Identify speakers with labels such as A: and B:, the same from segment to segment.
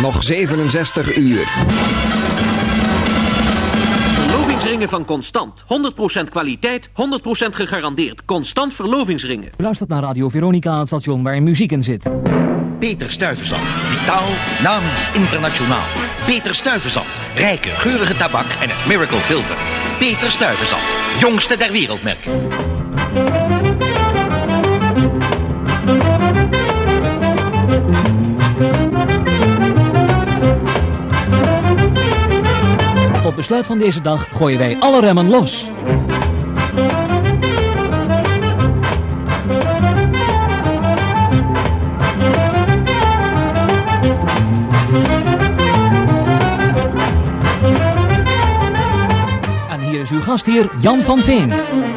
A: nog 67 uur.
B: Verlovingsringen van Constant. 100% kwaliteit, 100% gegarandeerd. Constant verlovingsringen.
C: U luistert naar Radio Veronica, het station waar muziek in zit.
D: Peter Stuyvesant. Vitaal, namens internationaal. Peter Stuyvesant. Rijke, geurige tabak en het Miracle Filter. Peter Stuyvesant. Jongste der wereldmerken.
C: Tot besluit van deze dag gooien wij alle remmen los. En hier is uw gastheer Jan van Veen.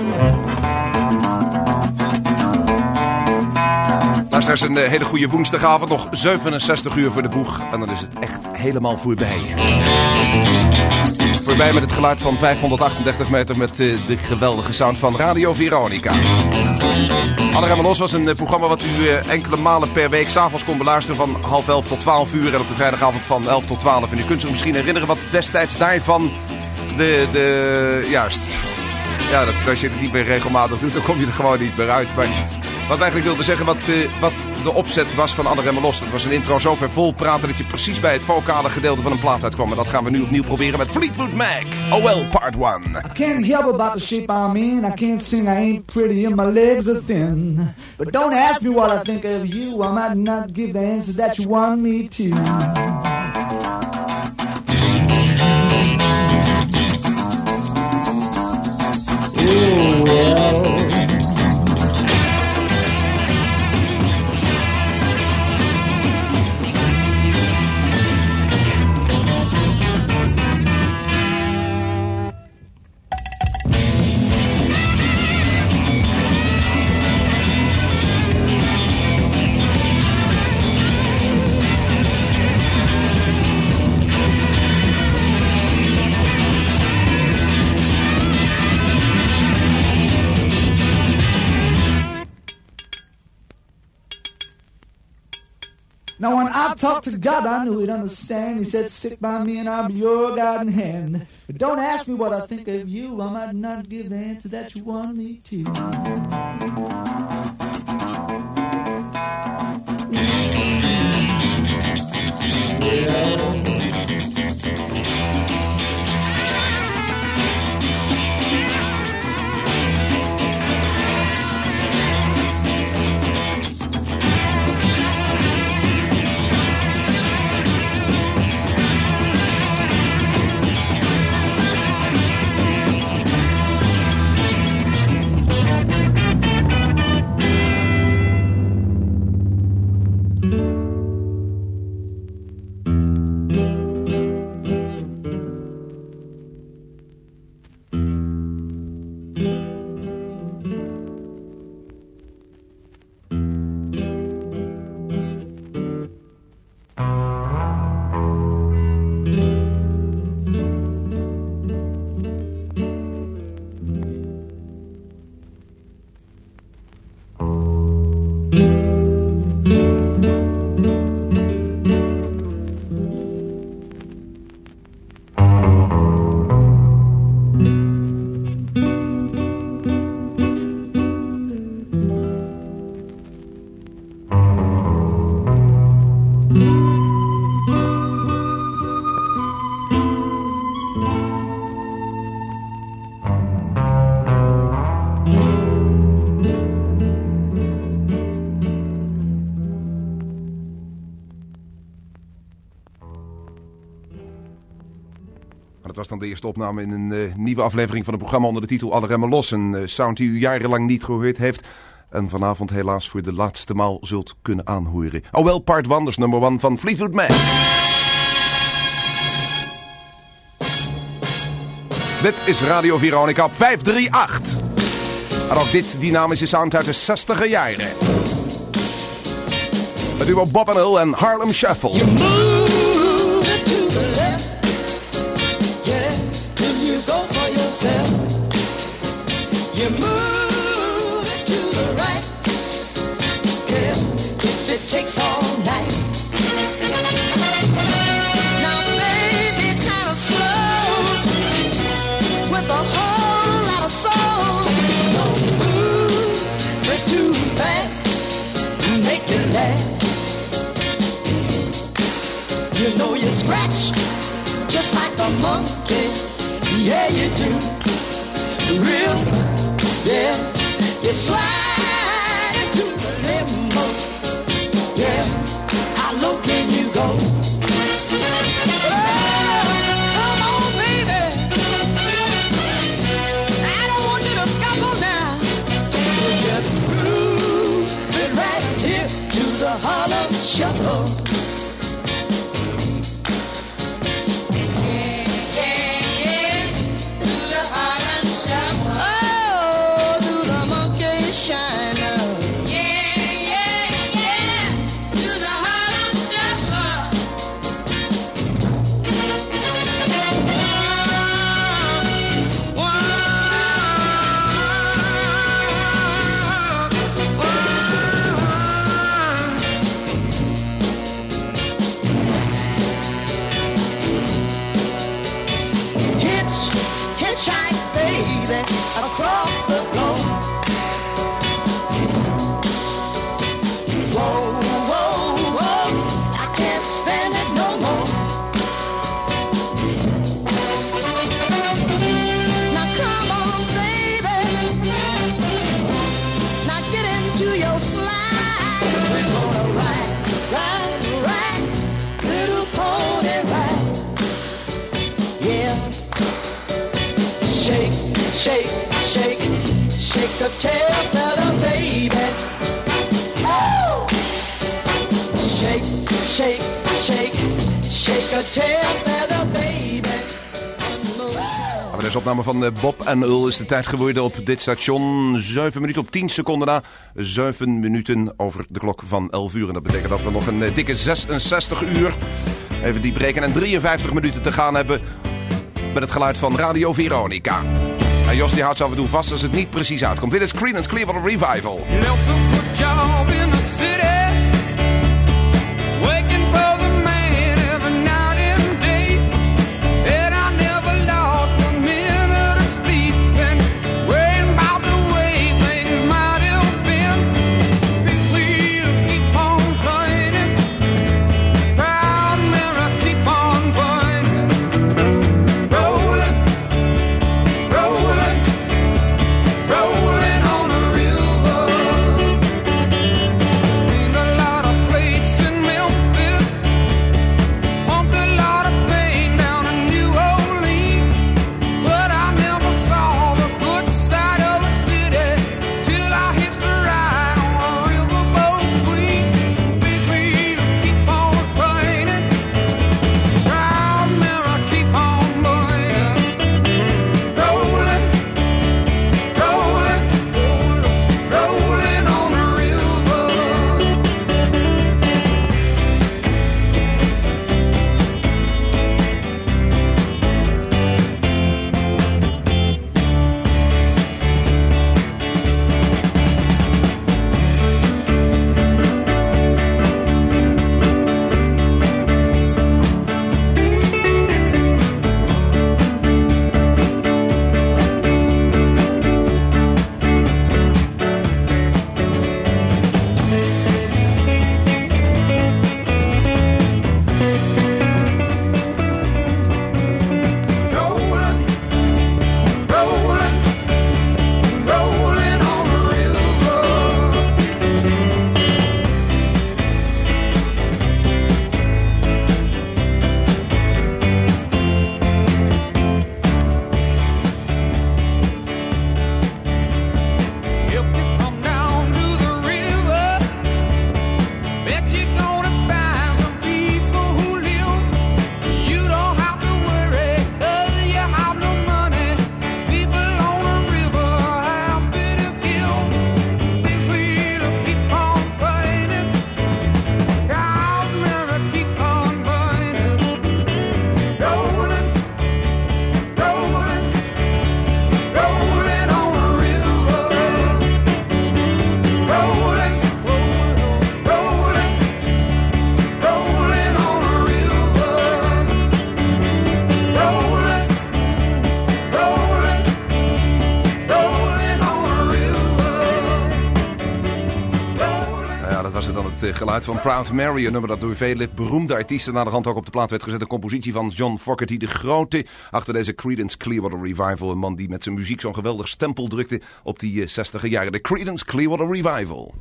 E: Luisteraars, een hele goede woensdagavond. Nog 67 uur voor de boeg. En dan is het echt helemaal voorbij. Voorbij met het geluid van 538 meter met de geweldige sound van Radio Veronica. Alle Remmen Los was een programma wat u enkele malen per week 's avonds kon beluisteren van 10:30 tot 12 uur. En op de vrijdagavond van 11 tot 12. En u kunt zich misschien herinneren wat destijds daarvan juist. Ja, dat, als je het niet meer regelmatig doet, dan kom je er gewoon niet meer uit. Maar wat eigenlijk wilde zeggen, wat de opzet was van Alle Remmen Los. Dat was een intro zo ver vol praten dat je precies bij het vocale gedeelte van een plaat uitkwam. En dat gaan we nu opnieuw proberen met Fleetwood Mac. Oh well, part 1.
F: I can't help about the shape I'm in. I can't sing, I ain't pretty, and my legs are thin. But don't ask me what I think of you. I might not give the answer that you want me to. Oh, well. Now when I talk to God, I knew he'd understand. He said, stick by me and I'll be your guiding hand. But don't ask me what I think of you. I might not give the answer that you want me to.
E: Dat was dan de eerste opname in een nieuwe aflevering van het programma onder de titel Alle Remmen Los. Een sound die u jarenlang niet gehoord heeft. En vanavond helaas voor de laatste maal zult kunnen aanhoren. Oh well, part 1, dus nummer 1 van Fleetwood Mac. Dit is Radio Veronica op 538. En ook dit dynamische sound uit de 60er jaren. Het duo Bob and Hill en Harlem Shuffle.
G: Takes all night.
A: shuffle.
E: Deze opname van Bob en Earl is de tijd geworden op dit station. 7 minuten op 10 seconden na. 7 minuten over de klok van 11 uur. En dat betekent dat we nog een dikke 66 uur even die breken en 53 minuten te gaan hebben met het geluid van Radio Veronica. En Jos die houdt zo af en toe vast als het niet precies uitkomt. Dit is Creedence Clearwater Revival. Geluid van Proud Mary, een nummer dat door vele beroemde artiesten naar de hand ook op de plaat werd gezet. Een compositie van John Fogerty, de grote, achter deze Creedence Clearwater Revival. Een man die met zijn muziek zo'n geweldig stempel drukte op die 60e jaren. De Creedence Clearwater Revival.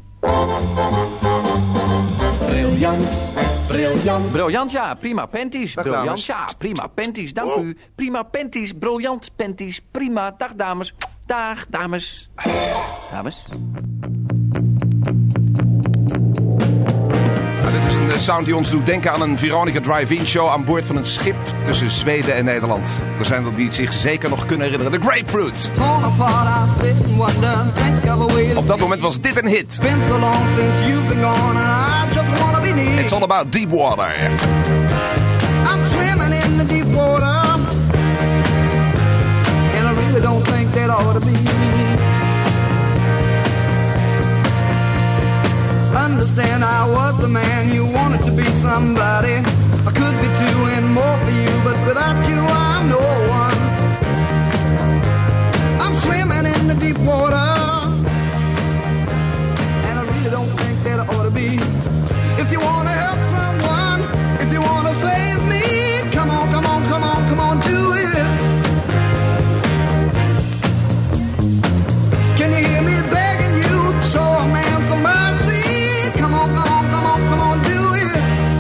G: Briljant, briljant.
B: Briljant, ja, prima panties.
E: Dag,
B: Briljant,
E: dames.
B: ja, prima panties. Dank u. Prima panties, briljant panties. Prima, dag dames. Dag dames. Dames.
E: Dit is een sound die ons doet denken aan een Veronica Drive-In show aan boord van een schip tussen Zweden en Nederland. Er zijn er die het zich zeker nog kunnen herinneren. The Grapefruit. Op dat moment was dit een hit. It's all about deep water.
A: I'm swimming in the deep water, and I really don't think that ought to be. Understand I was the man you wanted to be somebody. I could be two and more for you, but without you I'm no one. I'm swimming in the deep water, and I really don't think that I ought to be. If you want to help someone, if you want to save me, come on, come on, come on, come on, do it. Can you hear me begging you? Show a man some mercy. Come on, come on, come on, come on, do it.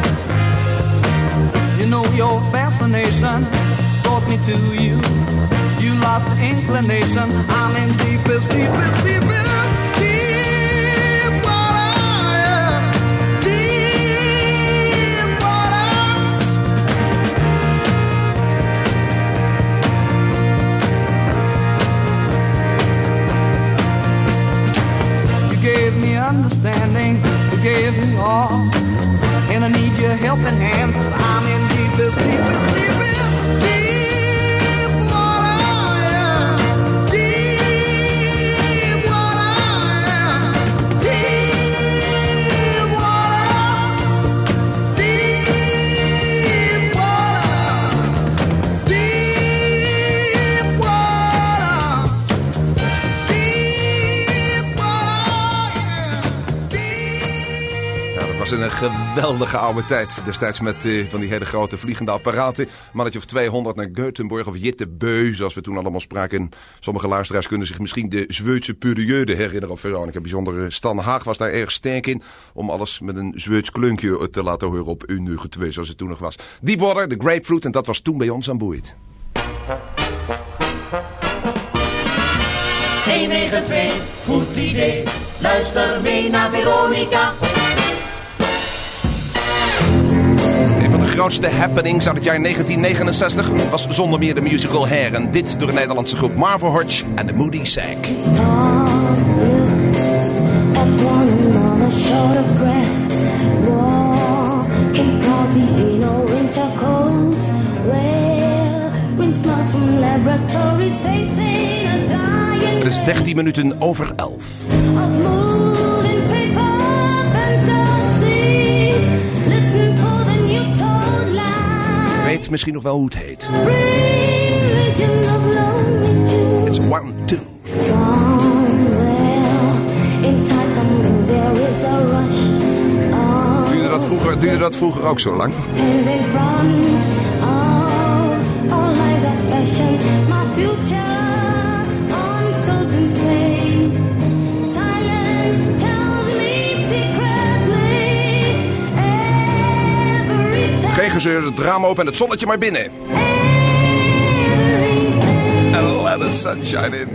A: You know your fascination brought me to you. You lost the inclination. I'm in deepest, deepest, deepest, deep water, yeah. Deep water. You gave me understanding, you gave me all, and I need your helping hand. I'm in deepest, deepest, deepest, deep water, yeah. Deep water, yeah. Deep water. Deep water. Deep water. Deep water, yeah.
E: Ja, dat was in een geweldige oude tijd. Destijds met van die hele grote vliegende apparaten. Mannetje of 200 naar Göteborg of Jittebeu, zoals we toen allemaal spraken. Sommige luisteraars kunnen zich misschien de Zweedse periode herinneren op Veronica. Bijzonder Stan Haag was daar erg sterk in. Om alles met een Zweeds klunkje te laten horen op Unuge 2, zoals het toen nog was. Deepwater, The Grapefruit, en dat was toen bij ons aan boord.
H: 192, goed idee. Luister mee naar Veronica.
E: Een van de grootste happenings uit het jaar 1969 was zonder meer de musical Hair. En dit door de Nederlandse groep Marvel Hodge en de Moody Sack. Het is 13 minuten over 11. Weet misschien nog wel hoe het heet. It's 1, 2. Duurde dat vroeger ook zo lang? Geen gezeur, het raam open en het zonnetje maar binnen. And let the sunshine in.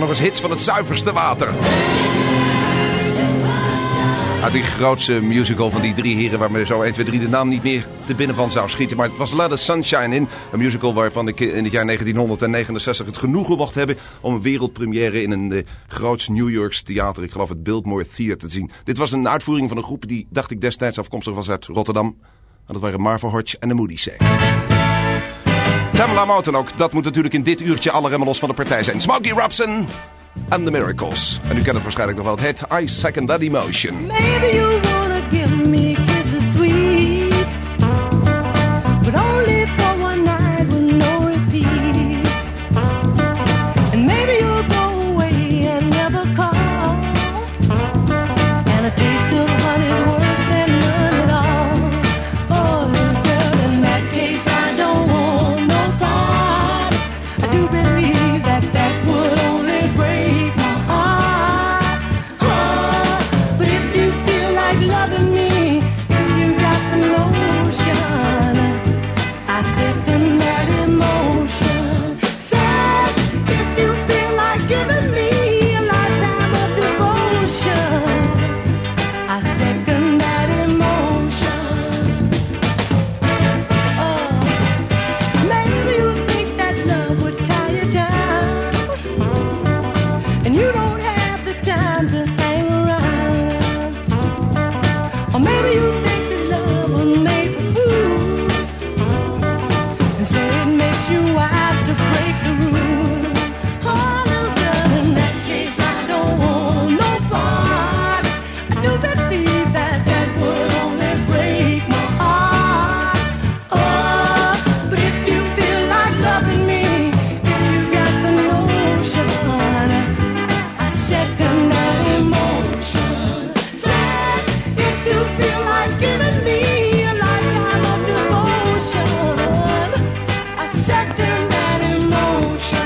E: eens hits van het zuiverste water. Uit die grootste musical van die drie heren, waar me zo 1, 2, 3 de naam niet meer te binnen van zou schieten. Maar het was Let the Sunshine In. Een musical waarvan ik in het jaar 1969 het genoegen mocht hebben om een wereldpremière in een groots New Yorks theater, ik geloof het Biltmore Theater, te zien. Dit was een uitvoering van een groep die, dacht ik, destijds afkomstig was uit Rotterdam. En dat waren Marva Hodge en de Moody's. Tamla Motown ook, dat moet natuurlijk in dit uurtje alle remmen los van de partij zijn. Smokey Robinson and the Miracles. En u kent het waarschijnlijk nog wel, het hit I Second That Emotion.
I: Maybe you wanna give me kisses sweet, but only for one night with no repeat. And maybe you'll go away and never call, and a taste of honey's worse than none at all. Oh, girl, in that case I don't want no part. I do believe that that would only break my heart. Oh, but if you feel like loving me, then you got the notion. I second that emotion. Said, if you feel like giving me a lifetime of devotion, I second that emotion. Oh, maybe you think that love would tie you down, and you don't have the time to hang around. Or maybe you think that love was made for fools, and so it makes you wise to break the rules. Oh, little girl, in that case I don't want no part. I do believe that that would only break my heart. Oh, but if you feel like loving me, if you got the notion, I second that emotion. Said, if you feel like giving me a lifetime of devotion, I second that emotion.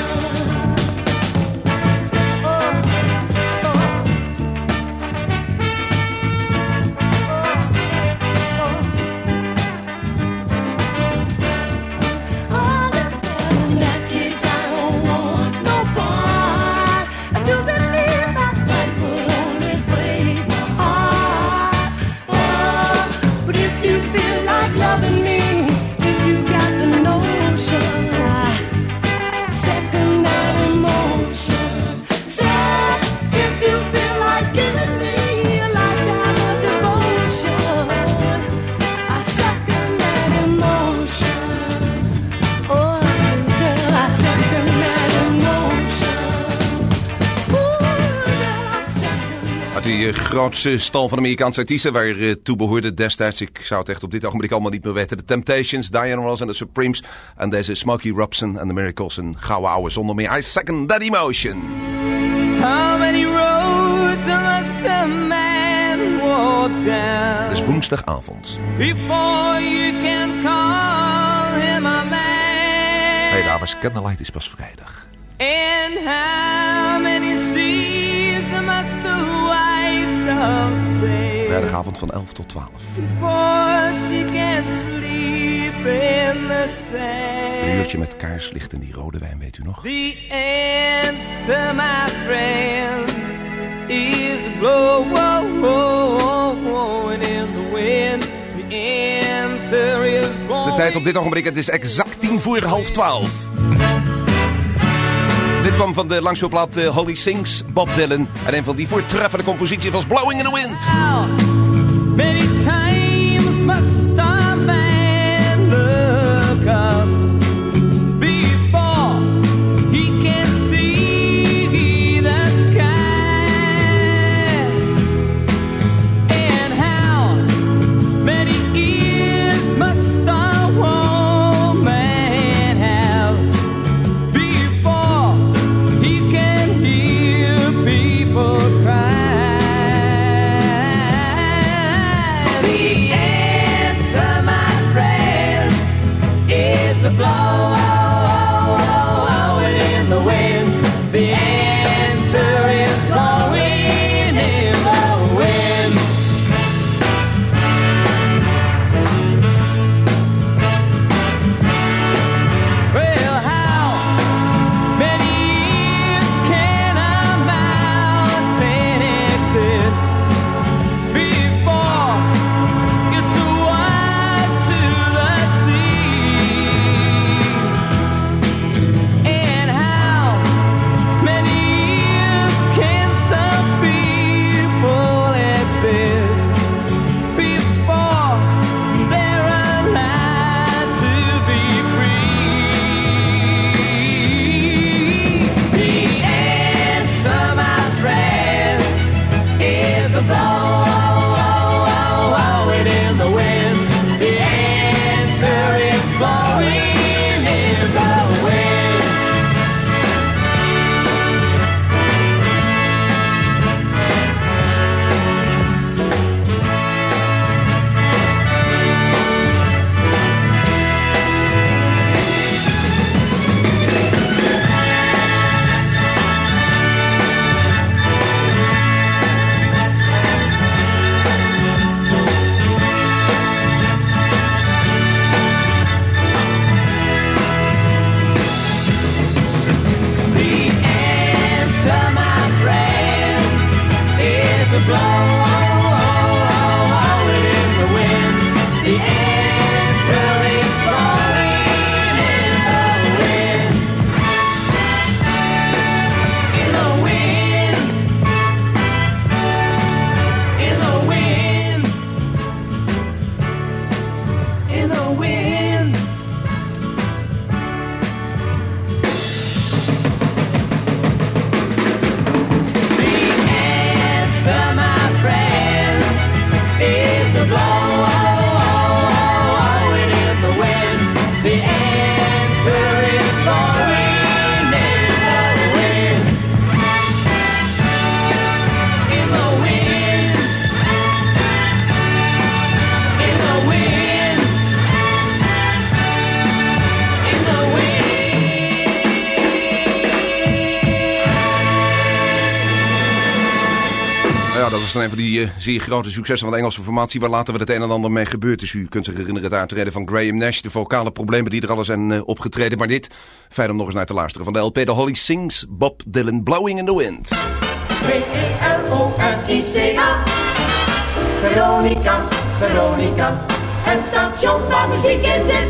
I: In that case I don't want no part. I do believe that that would only break my heart. Oh, but if you feel like loving me, if you got the notion, I second that emotion. Said, if you feel like giving me a lifetime of devotion, I second that emotion. Oh, girl, I second that emotion. Ooh, girl, I second that.
E: Uit die grootste stal van Amerikaanse artiesten, waar toe behoorde destijds, ik zou het echt op dit ogenblik allemaal niet meer weten, de Temptations, Diana Ross en de Supremes, en deze Smokey Robinson and the Miracles, een gouden ouwe zonder meer. I Second That Emotion.
A: How many roads must a man walk down
E: Het is woensdagavond.
A: before you can call him a man?
E: Nee dames, Candlelight is pas vrijdag.
A: And how many seas must the white dove sail
E: Vrijdagavond van 11 tot 12.
A: before she can sleep in the
E: Een
A: sand?
E: uurtje met kaarslicht en die rode wijn, weet u nog?
A: The answer, my friend, is blowing in the wind. The answer is blowing.
E: De tijd op dit ogenblik, het is exact 11:10. Dit kwam van de langspeelplaat Holly Sings, Bob Dylan. En een van die voortreffende composities was Blowing in the Wind.
A: Many times must a man look up before he can see the sky. And how many ears must a woman have before he can hear people cry? The answer, my
E: van die zeer grote successen van de Engelse formatie, waar later het een en ander mee gebeurd is. U kunt zich herinneren het uittreden van Graham Nash, de vocale problemen die er al zijn opgetreden. Maar dit, fijn om nog eens naar te luisteren. Van de LP The Holly Sings, Bob Dylan, Blowing in the Wind.
H: Veronica, Veronica, Veronica, een station waar muziek in zit.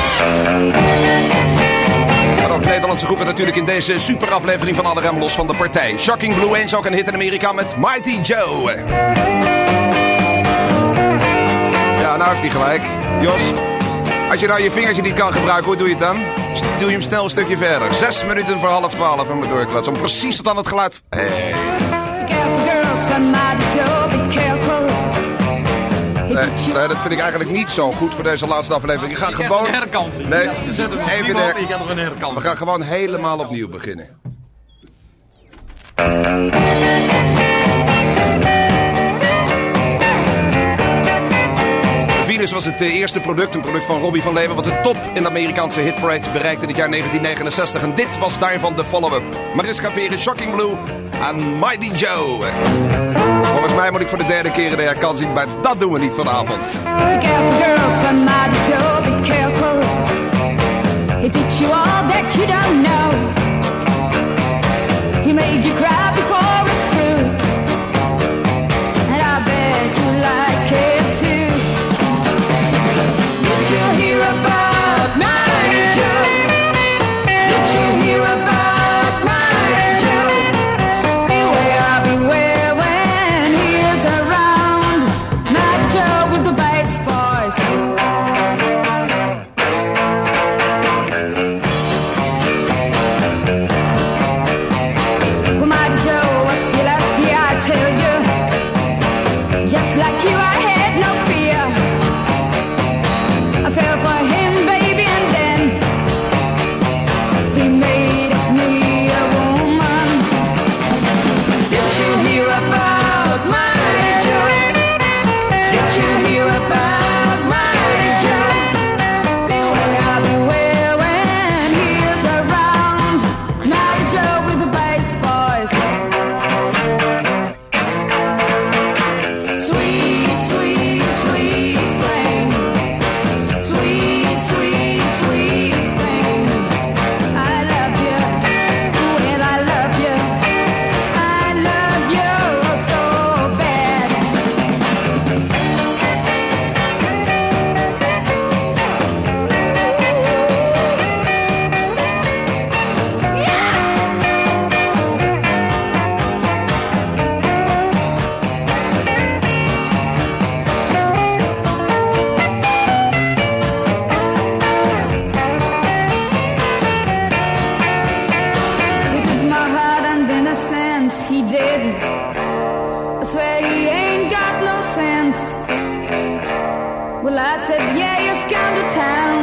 E: En ook Nederlandse groepen natuurlijk in deze superaflevering van Alle Remmen Los van de partij. Shocking Blue eens ook een hit in Amerika met Mighty Joe. Ja, nou heeft hij gelijk. Jos, als je nou je vingertje niet kan gebruiken, hoe doe je het dan? Doe je hem snel een stukje verder. 6 minuten voor 11:30 en we doorklatsen. Om precies tot aan het geluid. Hey. Nee, dat vind ik eigenlijk niet zo goed voor deze laatste aflevering. Je gaat gewoon...
B: een herkansing.
E: Nee,
B: je zet hem
E: even
B: op, je gaat nog een herkansing.
E: We gaan gewoon helemaal opnieuw beginnen. Venus was het eerste product, een product van Robbie van Leeuwen, wat de top in de Amerikaanse hitparade bereikte in het jaar 1969. En dit was daarvan de follow-up. Mariska Veren, Shocking Blue en Mighty Joe. Volgens mij moet ik voor de derde keer de herkansing, maar dat doen we niet vanavond.
I: Be careful, girls, from Mighty Joe, be careful. He teach you all that you don't know. He made you cry before it's through. And I bet you like it too. Did you hear about Mighty Joe? Did you hear about Mighty Joe? Beware, beware when he is around. Mighty Joe with the bass voice. Well, Mighty Joe, what's your last year? I tell you, just like you, I had no fear. I fell for him, baby, and then he made me a woman. Did you hear about Mighty Joe? Did you hear about Mighty Joe? Beware, beware when he is around. Mighty Joe with the bass voice. Sweet, sweet, sweet thing. Sweet, sweet, sweet thing. I love you, well I love you. I love you so bad. He took my heart and in a sense he did. I swear he ain't got no sense. Well, I said, yeah, he's come to town.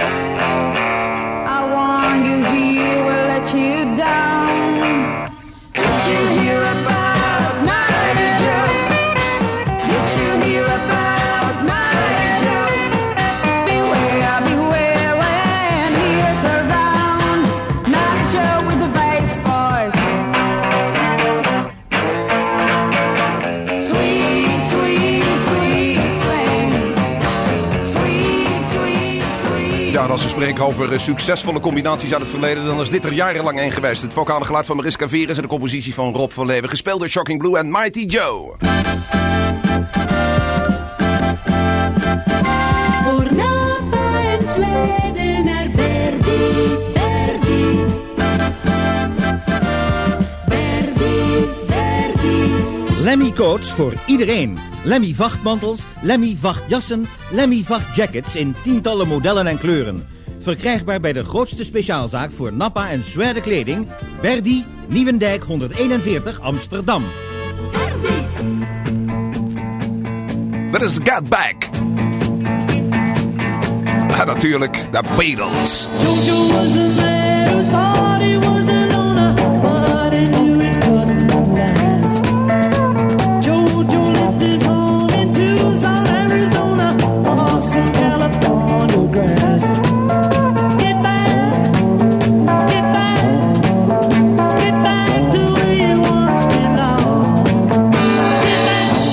I: I warned you he will let you down. Did you hear about Mighty Joe? Did you hear about Mighty Joe? Beware, beware when he is around. Mighty Joe with the bass voice. Sweet, sweet, sweet thing. Sweet, sweet, sweet.
E: Ja, en als we spreken over succesvolle combinaties uit het verleden, dan is dit er jarenlang een geweest. Het vocale geluid van Mariska Veren en de compositie van Rob van Leeuwen, gespeeld door Shocking Blue en Mighty Joe.
I: Voor Napa en Zweden naar Verdi, Verdi. Verdi, Verdi.
C: Lemmy Coats voor iedereen. Lemmy vachtmantels, Lemmy vachtjassen, Lemmy vachtjackets in tientallen modellen en kleuren. Verkrijgbaar bij de grootste speciaalzaak voor Nappa en Zweden kleding. Verdi, Nieuwendijk 141 Amsterdam.
E: Dat is Get Back. En natuurlijk de Beatles.
I: Jojo was a man who thought he was a loner, but he knew it couldn't last. Jojo left his home in Tucson, Arizona, on some California grass. Get back, get back, get back to where you once belonged. Get back,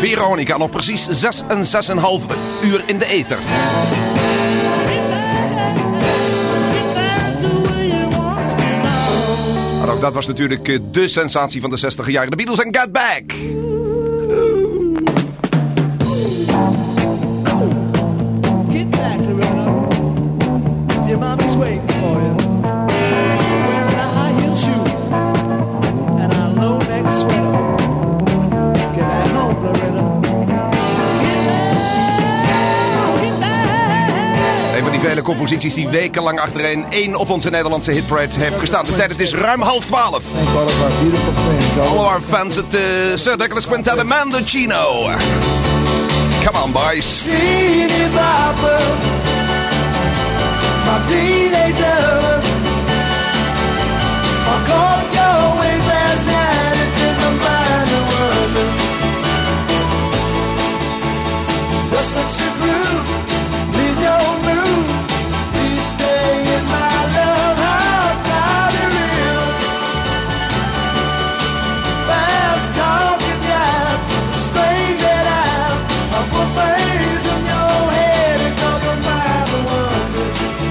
E: Veronica, nog precies 6 en 6,5 uur in de ether. En ook dat was natuurlijk de sensatie van de 60 jaren. De Beatles en Get Back.
F: Get back, Loretta. Your mommy's waiting for you. Wearing a high heel shoe and a low neck sweater. Get back home, Loretta.
E: Een van die vele composities die wekenlang achtereen 1 op onze Nederlandse hitparade heeft gestaan. De tijd is ruim 11:30.
F: Thank all of our beautiful friends.
E: All of our fans at the Sir Douglas Quintet and Mandolino. Come on, boys.
F: My teenagers, I caught your ways last night. It's in my mind to wonder. There's such a groove, leave your move. Please stay in my love house, not a real. Fast talking jive, strange that I put things in your head and come from my wonder.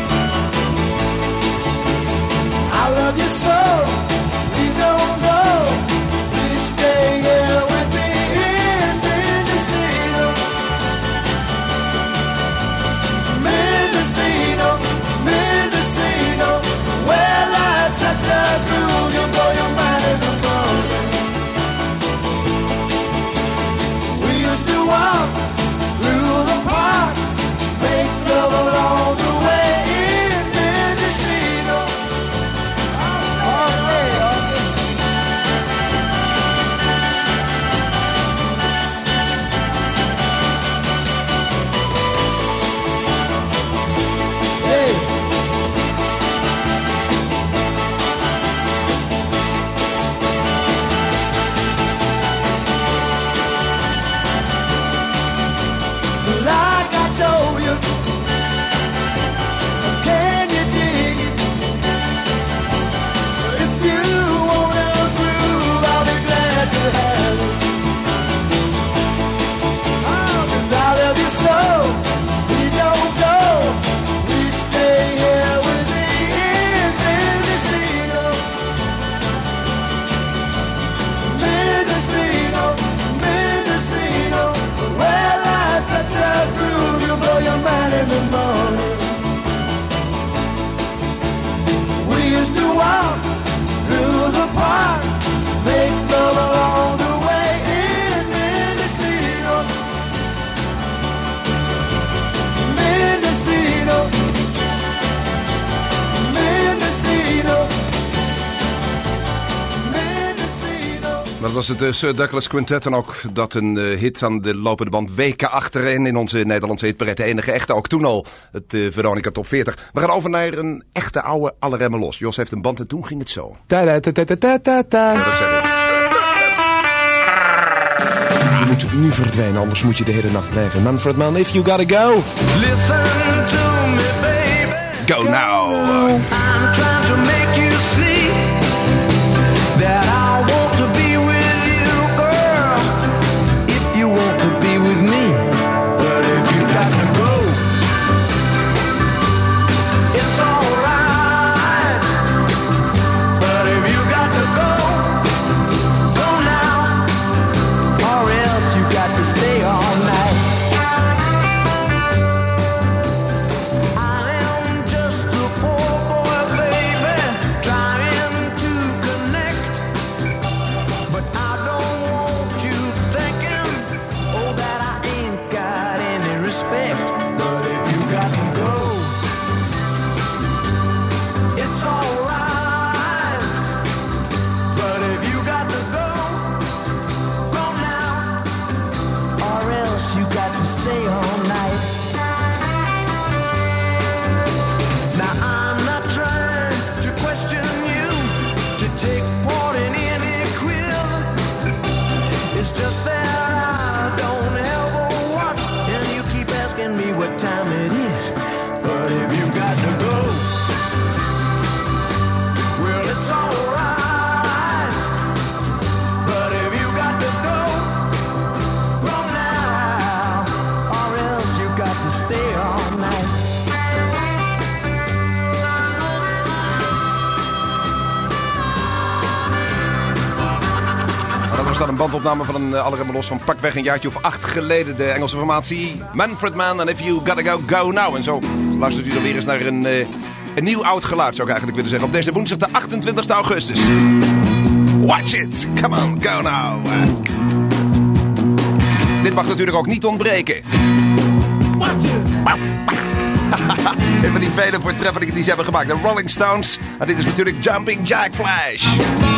F: I love you so, you don't know. Please stay here with me in Mendocino. Mendocino, Mendocino. Where life's such a groove, you'll blow your mind in the phone. We used to walk through the park, make love along the way in Mendocino. Like I told you, can you dig it? If you wanna groove, I'll be glad to have it. 'Cause I love you so, you don't go. Please stay here with me in Mendocino. Mendocino, Mendocino. Where life's such a groove, you'll blow your mind in the morning. We used to walk through the park, make love along the way in Mendocino. Mendocino, Mendocino, Mendocino.
E: Dat was het Sir Douglas Quintet en ook dat een hit aan de lopende band weken achtereen in onze Nederlandse hitparade. De enige echte, ook toen al, het Veronica Top 40. We gaan over naar een echte oude Alle Remmen Los. Jos heeft een band en toen ging het zo. Ja, dat zeg ik.
J: Je moet nu verdwijnen, anders moet je de hele nacht blijven. Manfred Mann, if you gotta go.
A: Listen to me, baby.
E: Go now.
A: I'm trying to make you see that I want to be with you, girl. If you want to be with me, but if you got to go, it's alright. But if you got to go, go now, or else you got to stay all night. I am just a poor boy, baby, trying to connect. But I don't want you thinking, oh, that I ain't got any respect. But if you got to go, it's alright. But if you got to go, go now, or else you got to stay all night. Now I'm not trying to question you, to take part in any quiz. It's just that I don't ever watch, and you keep asking me what time it is. But if you got to go, well, it's alright. But if you got to go, go
E: bandopname van een Alle Remmen Los van pakweg een jaartje of 8 geleden. De Engelse formatie Manfred Mann en If You Gotta Go, Go Now. En zo luistert u dan weer eens naar een nieuw oud geluid, zou ik eigenlijk willen zeggen. Op deze woensdag de 28 augustus. Watch it, come on, go now. Dit mag natuurlijk ook niet ontbreken.
I: Watch it.
E: Een van die vele voortreffelijke die ze hebben gemaakt. De Rolling Stones. En dit is natuurlijk Jumping Jack Flash.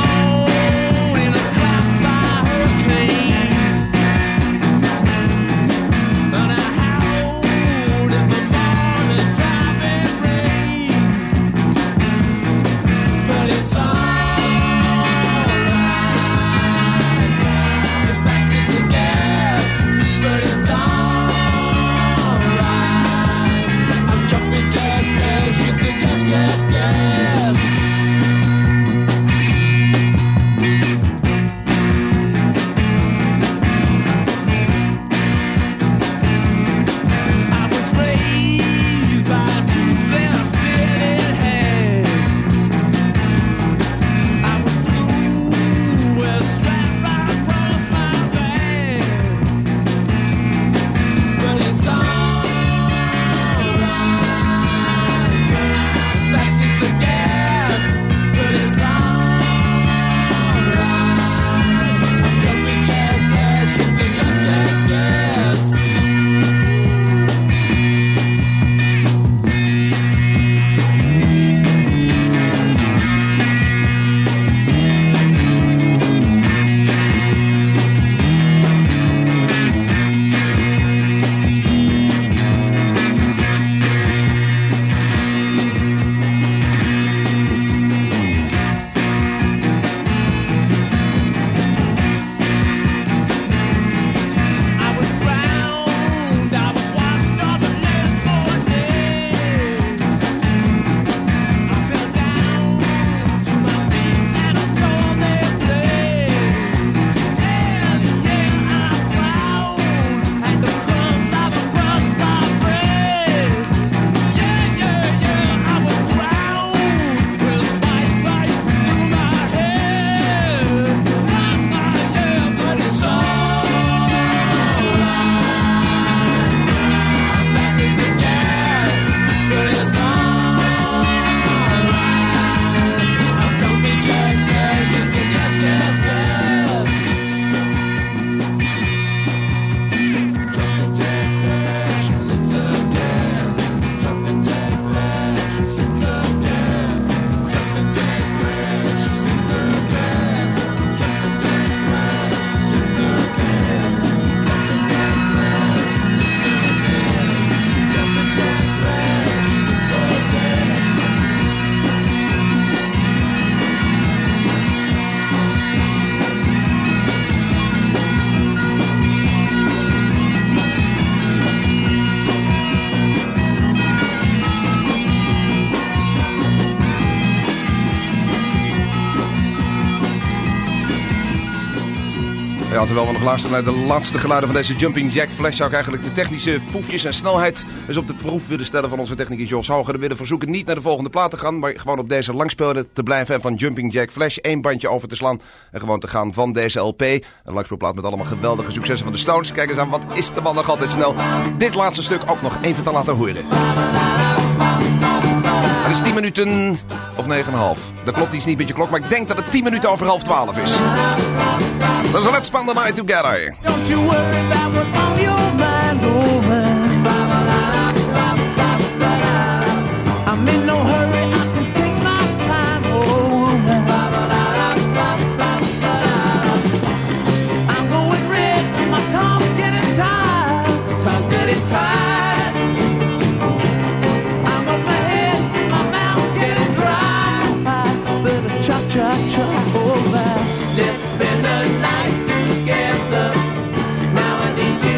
E: Ja, terwijl we nog luisteren naar de laatste geluiden van deze Jumping Jack Flash, zou ik eigenlijk de technische foefjes en snelheid eens op de proef willen stellen van onze technicus Jos Hoger. Willen verzoeken niet naar de volgende plaat te gaan, maar gewoon op deze langspeler te blijven en van Jumping Jack Flash 1 bandje over te slaan en gewoon te gaan van deze LP. Een langspeelplaat met allemaal geweldige successen van de Stones. Kijk eens aan, wat is de man nog altijd snel. Dit laatste stuk ook nog even te laten horen. Het is 10 minuten of 9,5. Dat klopt iets niet met je klok, maar ik denk dat het 10 minuten over 11:30 is. Dus let's spend the night together.
I: Don't you worry about what's on your mind, oh man. I'm in no hurry, I can take my time, oh man. I'm going red, my tongue's getting tired, tongue's getting tired. I'm up ahead, my mouth's getting dry. Better chop, chop, chop, oh man. Let's spend the night together. Now I need you.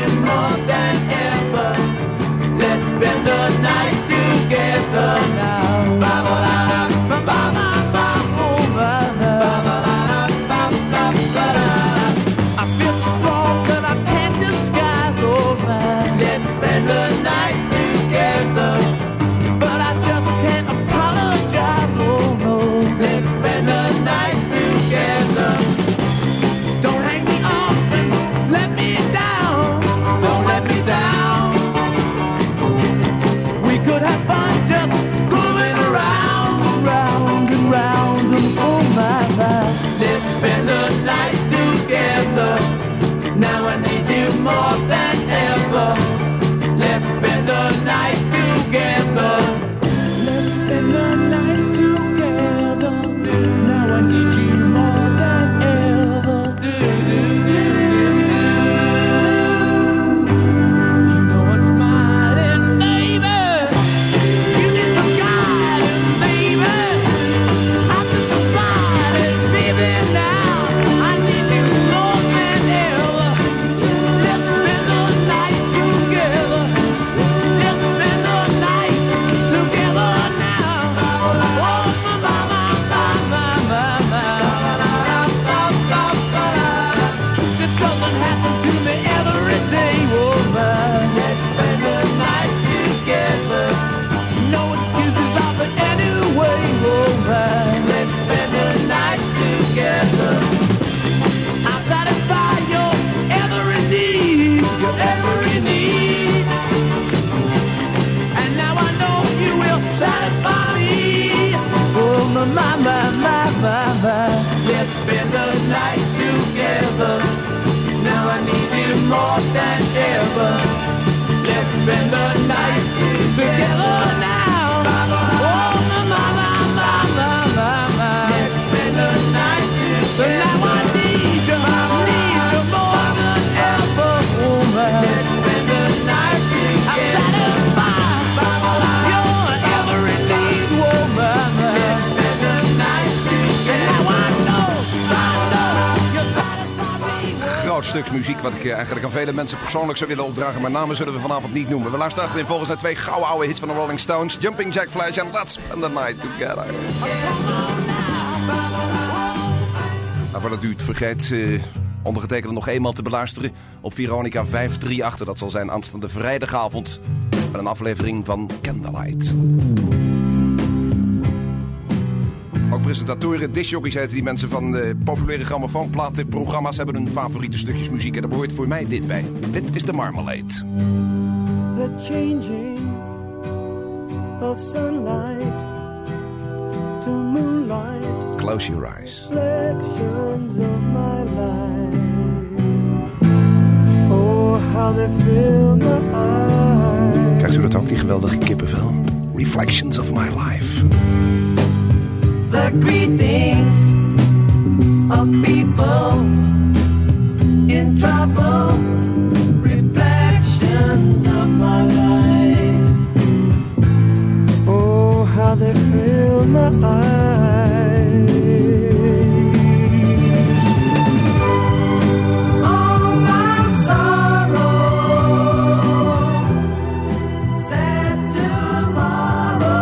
E: wat ik eigenlijk aan vele mensen persoonlijk zou willen opdragen. Maar namen zullen we vanavond niet noemen. We luisteren achterin volgens naar 2 gouden oude hits van de Rolling Stones. Jumping Jack Flash en Let's Spend the Night Together. Maar voordat u het vergeet, ondergetekende nog eenmaal te beluisteren op Veronica 538. Dat zal zijn aanstaande vrijdagavond met een aflevering van Candlelight. Ook presentatoren, discjockeys heten die mensen van populaire grammofoonplatenprogramma's hebben hun favoriete stukjes muziek. En daar behoort voor mij dit bij. Dit is de Marmalade.
I: The changing of sunlight to moonlight.
E: Close your eyes.
I: Reflections of my life. Oh, how they fill my eyes.
E: Krijgt u dat ook, die geweldige kippenvel? Reflections of my life.
A: The greetings of people in trouble, reflections of my life.
I: Oh, how they fill my eyes.
A: All my sorrow, sad tomorrow.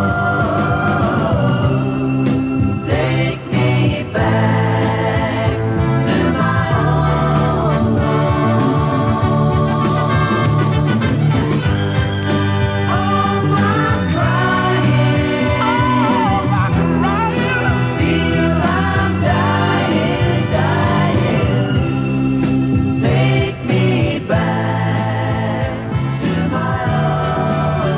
A: Take me back to my own home. All my crying, feel I'm dying, dying. Take me back to my own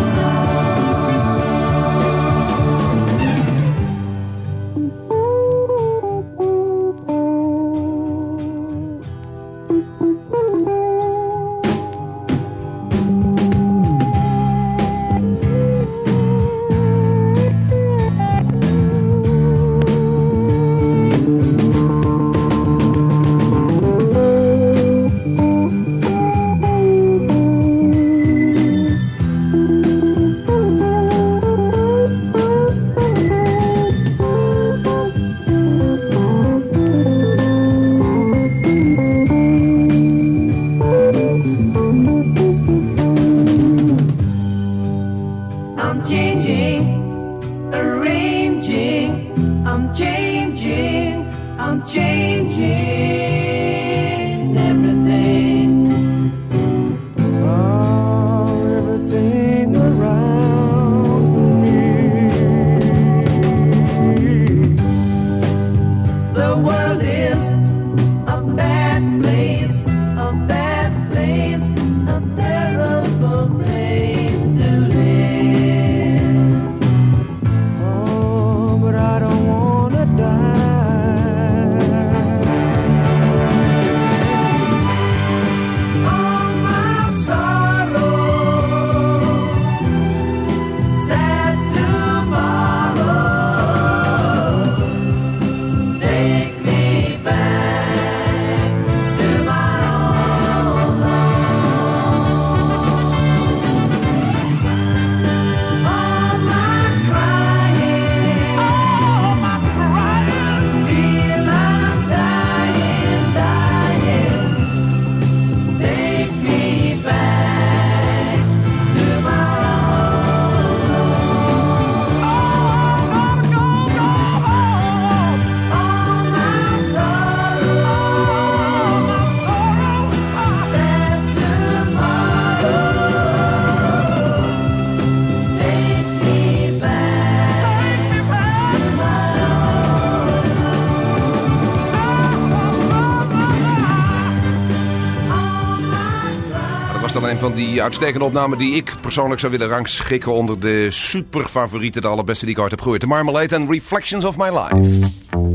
A: I'm changing, arranging, I'm changing, I'm changing everything.
I: Oh, everything around me.
A: The world is a bad place, a bad place, a terrible place to live.
I: Oh, but I don't wanna die.
A: All my sorrow, sad tomorrow. Take me back to my own home. All my crying, feel I'm dying, dying. Take me back to my own home. All my sorrow, sad tomorrow. Take me back to my
E: Dat was dan een van die uitstekende opnamen die ik persoonlijk zou willen rangschikken onder de super favorieten, de allerbeste die ik ooit heb gehoord. De Marmalade en Reflections of My Life.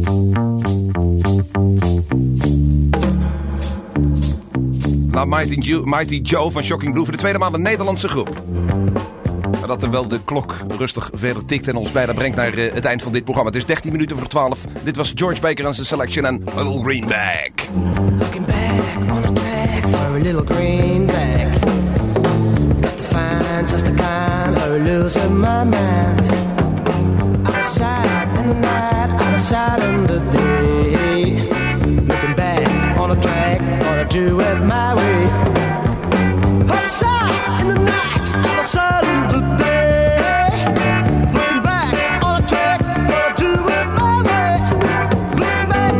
E: Na Mighty Joe van Shocking Blue voor de tweede maand een Nederlandse groep. Nadat terwijl de klok rustig verder tikt en ons bijna brengt naar het eind van dit programma. Het is 13 minuten voor 12. Dit was George Baker en zijn selection en Little Greenback.
K: Looking back on the track for a little greenback. Got to find just the kind of losing my mind. Out of sight in the night, out of sight in the day. Looking back on the track do it my way. Hot side in the night, hot side in the day. Looking back on a track, gonna do it my way. Looking back.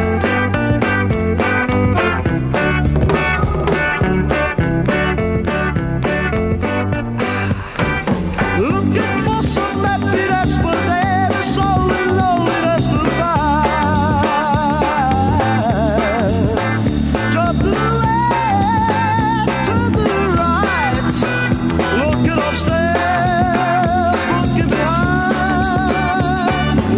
K: Looking for some happiness, but there is only loneliness to find. Jump to the left, to the right, looking upstairs, looking behind.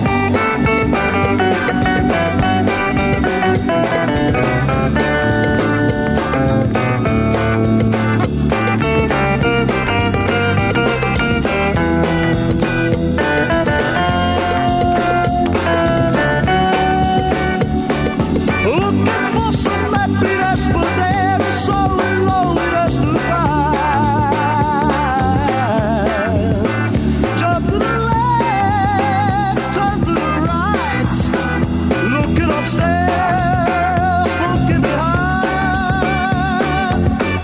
K: Looking for some happiness, but there is only loneliness to find. Jump to the left, turn to the right, looking upstairs, looking behind.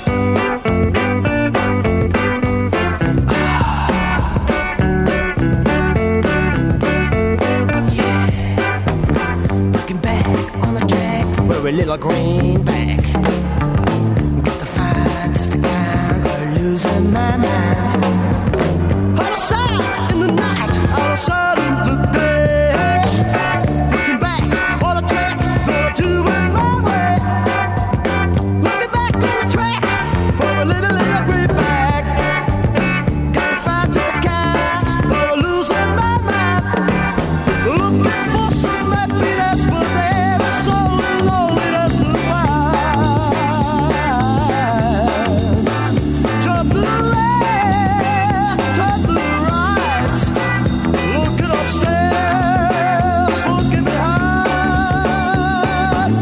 K: Looking back on the track, we're a little greenback. Got to find just the kind of losing my mind. Out of sight in the night, out of sight in the day. Looking back on the track, gonna do it my way. Looking back on the track, for a little greenback. Got to find just the kind of losing my mind. Looking for some happiness, but there is only loneliness to find. Jump to the left, turn to the right, looking upstairs, looking behind.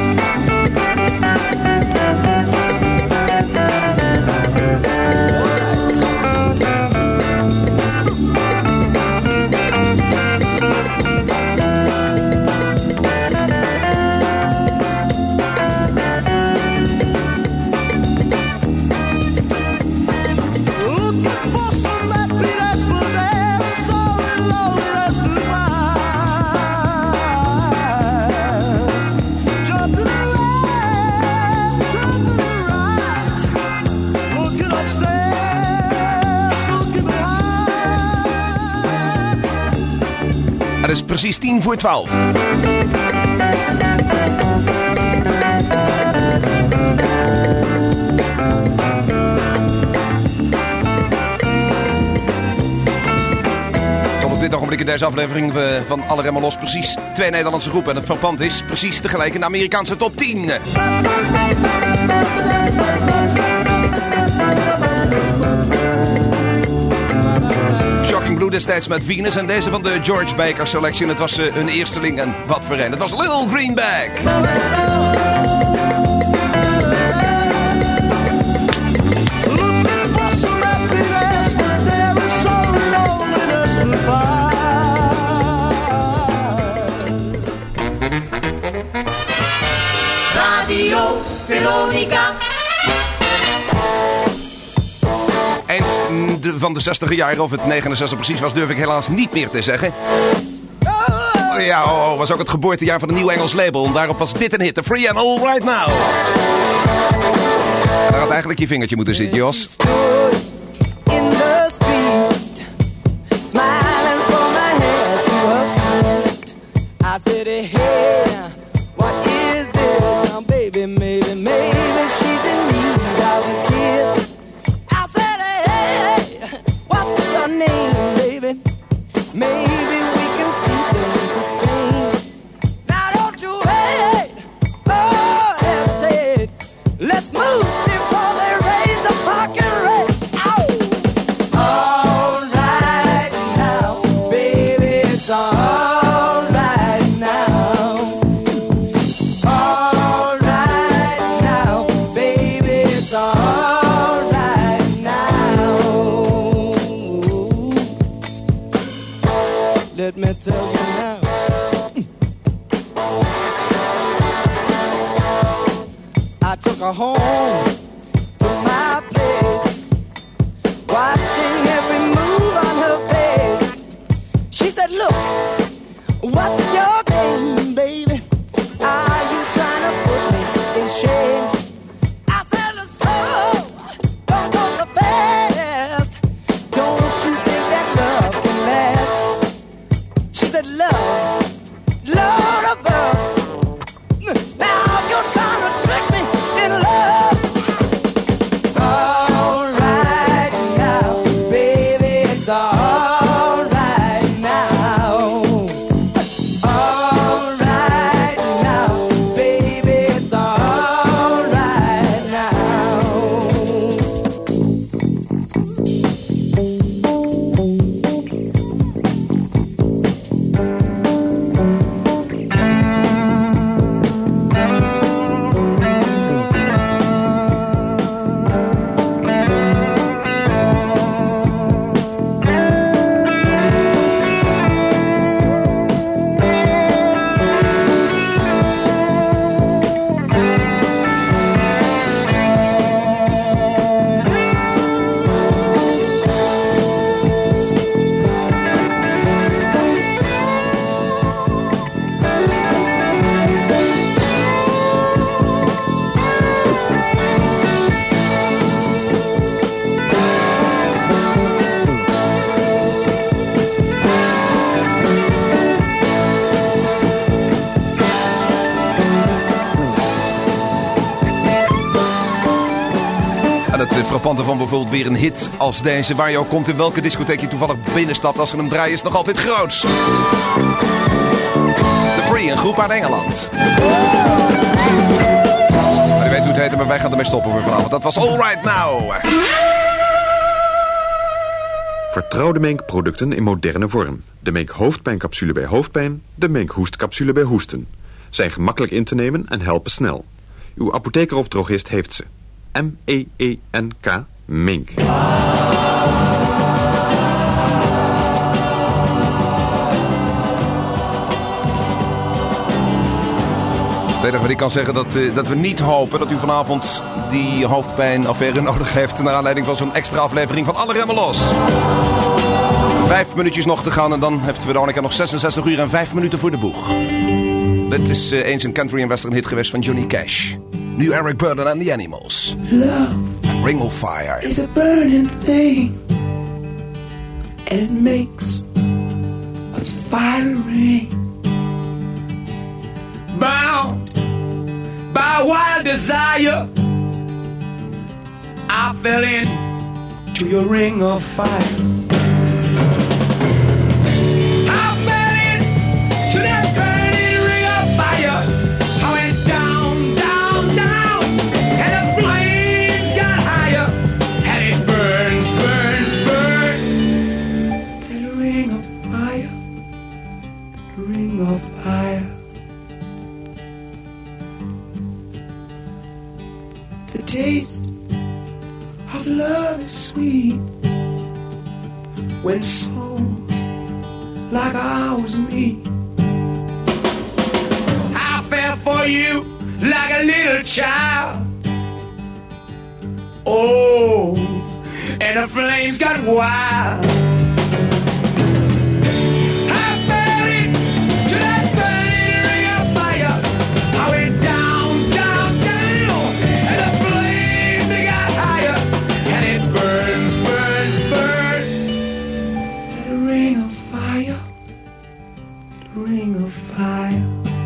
K: Looking for some happiness, but there is only loneliness to find. Jump to the left, turn to the right, looking upstairs, looking behind.
E: Het is precies 11:10. Tot op dit ogenblik in deze aflevering van Alle Remmen Los precies 2 Nederlandse groepen. En het frappant is precies tegelijk in de Amerikaanse top 10. Shocking Blue destijds met Venus en deze van de George Baker Selection. Het was hun eersteling en wat voor een. Het was Little Greenback.
K: Looking for some happiness, but there is only loneliness to find.
H: Radio Veronica.
E: Eind van de 60e jaren, of het 69 precies was, durf ik helaas niet meer te zeggen. Ja, was ook het geboortejaar van een nieuw Engels label. En daarop was dit een hit, The Free and All Right Now. Daar had eigenlijk je vingertje moeten zitten, Jos.
I: In the street, smiling from my head to her feet. I said, hey, what is this? Now, baby, maybe she's in need of a kiss. I said, hey, what's your name, baby? Maybe we can see things the same. Now, don't you wait, oh, hesitate. Let's move before they raise the parking rate. Ow! All right now, baby, it's all right now. All right now, baby, it's all right now. Let me tell you now.
F: her home to my place, watching every move on her face. She said, look, what's your game, baby? Are you trying to put me in shame? I said, let's go, don't go so fast. Don't you think that love can last? She said, love, Lord above. Now you're trying to trick me in love. All right now, baby, it's all right now. All right now, baby, it's all right now.
E: En het frappante van bijvoorbeeld weer een hit als deze, waar je ook komt in welke discotheek je toevallig binnenstapt, als ze hem draaien, is nog altijd groots. The Free, een groep uit Engeland. Maar u weet hoe het heet, maar wij gaan ermee stoppen voor vanavond. Dat was All Right Now.
L: Vertrouw de Menk producten in moderne vorm. De Menk hoofdpijncapsule bij hoofdpijn, de Menk hoestcapsule bij hoesten. Zijn gemakkelijk in te nemen en helpen snel. Uw apotheker of drogist heeft ze. M-E-E-N-K, Menk.
E: Het enige wat ik kan zeggen, dat we niet hopen dat u vanavond die hoofdpijnaffaire nodig heeft naar aanleiding van zo'n extra aflevering van Alle Remmen Los. 5 minuutjes nog te gaan en dan heeft Veronica nog 66 uur en 5 minuten voor de boeg. Dit is eens een country en western hit geweest van Johnny Cash. Nu Eric Burdon and the Animals.
M: Love
E: Ring of Fire
M: is a burning thing, and it makes us fire ring.
A: Bound by wild desire, I fell into your ring of fire. I fell into that burning ring of fire. I went down, down, down, and the flames got higher, and it burns, burns, burns.
M: That ring of fire, ring of fire. The taste of love is sweet when souls like ours meet.
A: I fell for you like a little child. Oh, and the flames got wild. I fell into that burning ring of fire. I went down, down, down, and the flames they got higher, and it burns, burns, burns.
M: That ring of fire, ring of fire.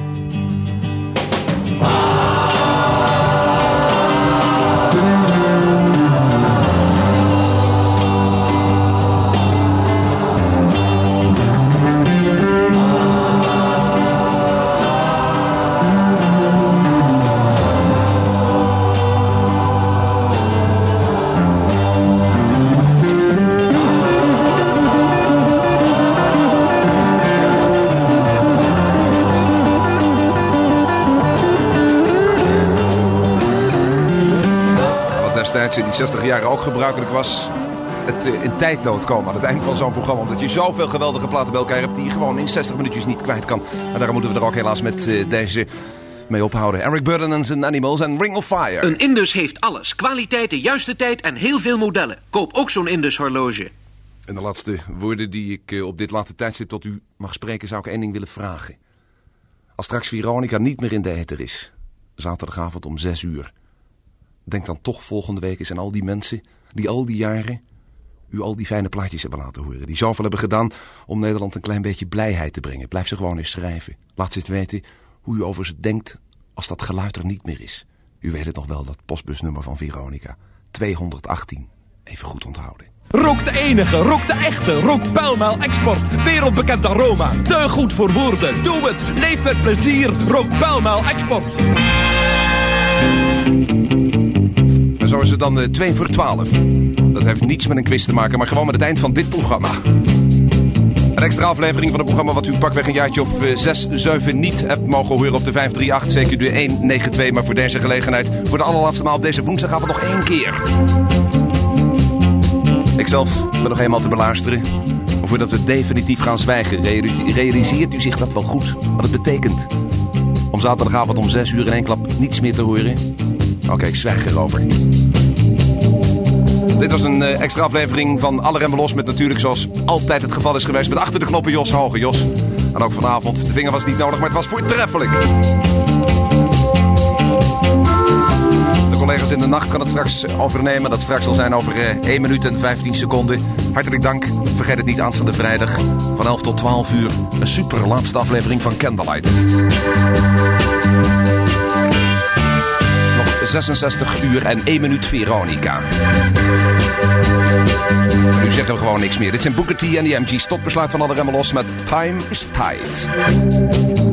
E: In die 60 jaren ook gebruikelijk was, het in tijdnood komen aan het eind van zo'n programma. Omdat je zoveel geweldige platen bij elkaar hebt die je gewoon in 60 minuutjes niet kwijt kan. En daarom moeten we er ook helaas met deze mee ophouden. Eric Burdon en zijn Animals en Ring of Fire.
N: Een Indus heeft alles. Kwaliteit, de juiste tijd en heel veel modellen. Koop ook zo'n Indus horloge.
E: En de laatste woorden die ik op dit late tijdstip tot u mag spreken, zou ik één ding willen vragen. Als straks Veronica niet meer in de ether is, zaterdagavond om 6 uur... denk dan toch volgende week eens aan al die mensen die al die jaren u al die fijne plaatjes hebben laten horen. Die zoveel hebben gedaan om Nederland een klein beetje blijheid te brengen. Blijf ze gewoon eens schrijven. Laat ze het weten hoe u over ze denkt als dat geluid er niet meer is. U weet het nog wel, dat postbusnummer van Veronica. 218. Even goed onthouden.
O: Rook de enige, rook de echte, rook Pall Export. Wereldbekend aroma, te goed voor woorden. Doe het, leef met plezier, rook Pall Export.
E: En zo is het dan 2 voor 12. Dat heeft niets met een quiz te maken, maar gewoon met het eind van dit programma. Een extra aflevering van het programma wat u pakweg een jaartje of 6, 7 niet hebt mogen horen op de 538, CQ 192. Maar voor deze gelegenheid, voor de allerlaatste maal op deze woensdagavond nog 1 keer. Ikzelf ben nog eenmaal te beluisteren. Maar voordat we definitief gaan zwijgen, realiseert u zich dat wel goed? Wat het betekent om zaterdagavond om 6 uur in één klap niets meer te horen? Oké, ik zwijg erover. Dit was een extra aflevering van Alle Remmen Los, met natuurlijk zoals altijd het geval is geweest met achter de knoppen Jos Hoge. Jos. En ook vanavond, de vinger was niet nodig, maar het was voortreffelijk. De collega's in de nacht kan het straks overnemen. Dat straks zal zijn over 1 minuut en 15 seconden. Hartelijk dank. Vergeet het niet, aanstaande vrijdag van 11 tot 12 uur. Een super laatste aflevering van Candlelight. Nog 66 uur en 1 minuut Veronica. Nu zeggen we gewoon niks meer. Dit zijn Booker T en de MG's tot besluit van Alle Remmen Los met Time is Tight.